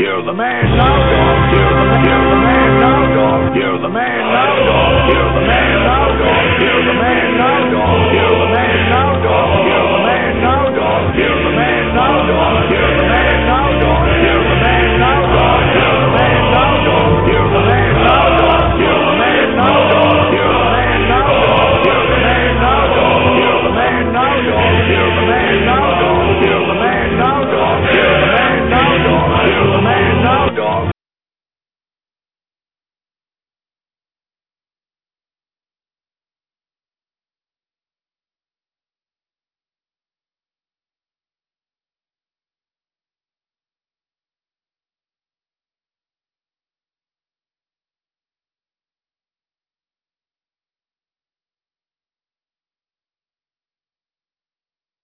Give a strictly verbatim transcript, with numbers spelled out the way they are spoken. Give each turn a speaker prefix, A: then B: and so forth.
A: You're the man now, dog. You're the, you're the man now, dog. You're the man now, dog. You're the man now, dog. You're the man now, dog.